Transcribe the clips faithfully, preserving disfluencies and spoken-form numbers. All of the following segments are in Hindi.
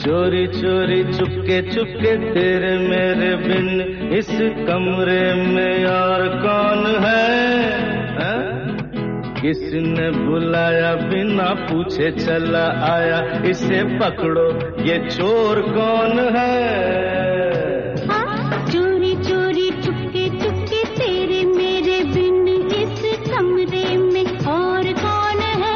चोरी चोरी चुपके चुपके तेरे मेरे बिन इस कमरे में और कौन है, है? किसने बुलाया बिना पूछे चला आया, इसे पकड़ो ये चोर कौन है। हाँ, चोरी चोरी चुपके चुपके तेरे मेरे बिन इस कमरे में और कौन है,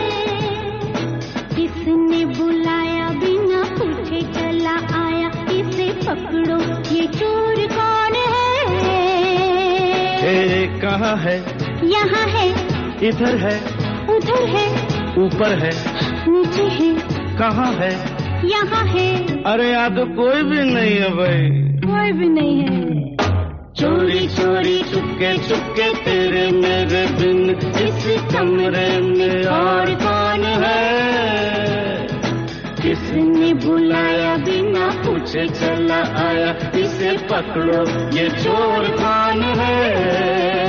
किसने बुलाया बिना पूछे चला आया, इसे पकड़ो ये चोर कौन है। ए कहाँ है, यहाँ है, इधर है, उधर है, ऊपर है, नीचे है, कहाँ है, यहाँ है। अरे यहाँ तो कोई भी नहीं है भाई, कोई भी नहीं है। चोरी चोरी चुपके चुपके तेरे मेरे बिन इस कमरे में और कौन है, किसने बुलाया बिना पूछे चला आया, इसे पकड़ो ये चोर कौन है।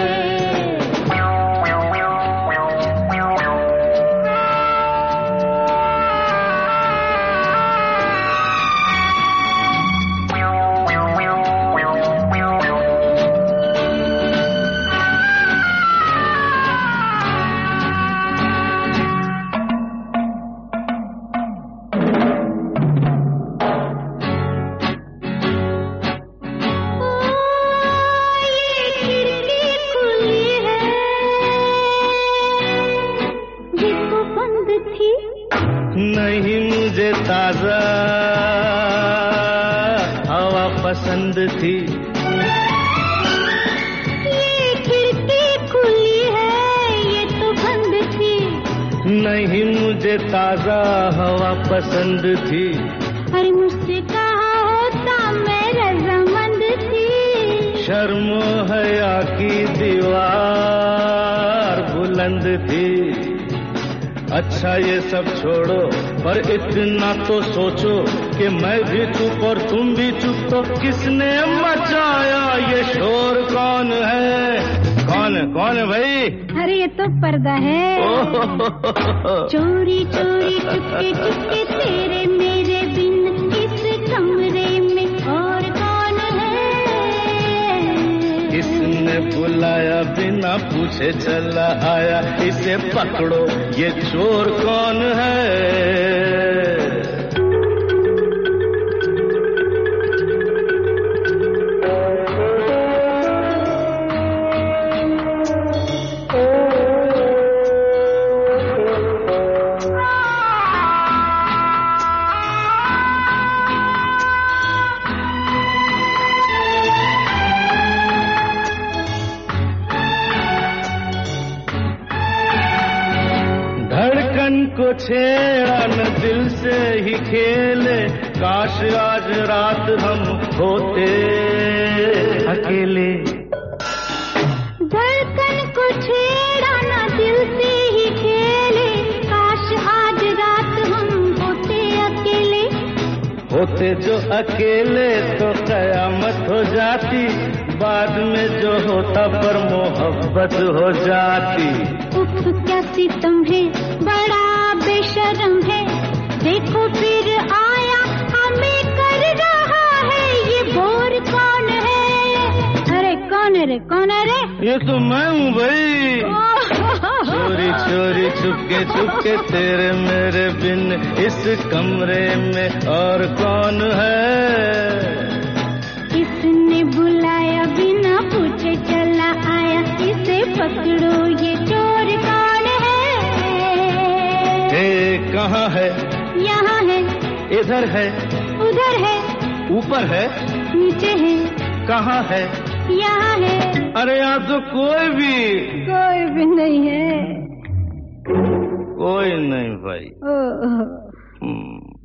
नहीं मुझे ताजा हवा पसंद थी, ये खिड़की खुली है ये तो बंद थी। नहीं मुझे ताजा हवा पसंद थी, अरे मुझसे कहा होता मैं रजामंद थी। शर्म हया की दीवार बुलंद थी। अच्छा ये सब छोड़ो पर इतना तो सोचो कि मैं भी चुप और तुम भी चुप, तो किसने मचाया ये शोर कौन है। कौन है, कौन है भाई। अरे ये तो पर्दा है। चोरी चोरी चुपके चुपके तेरे मेरे बिन इस कमरे में और कौन है, किसने बुलाया बिना पूछे चला आया, इसे पकड़ो ये चोर कौन है। धड़कन को छेड़ा न दिल से ही खेले, काश आज रात हम होते अकेले। धड़कन को छेड़ा न दिल से ही खेले, काश आज रात हम होते अकेले। होते जो अकेले तो कयामत हो जाती, बाद में जो होता पर मोहब्बत हो जाती। उफ क्या सितम है, बड़ा बेशर्म है, देखो फिर आया हमें कर रहा है, ये बोर कौन है। अरे कौन है रे, कौन है रे। ये तो मैं हूँ भाई। चोरी चोरी चुपके चुपके तेरे मेरे बिन इस कमरे में और कौन है, किसने बुलाया बिना पूछे चला आया, इसे पकड़ो ये चोर कौन है। ए कहाँ है, यहाँ है, इधर है, उधर है, ऊपर है, नीचे है, कहाँ है, यहाँ है। अरे यहाँ तो कोई भी कोई भी नहीं है। कोई नहीं भाई। ओह। हम्म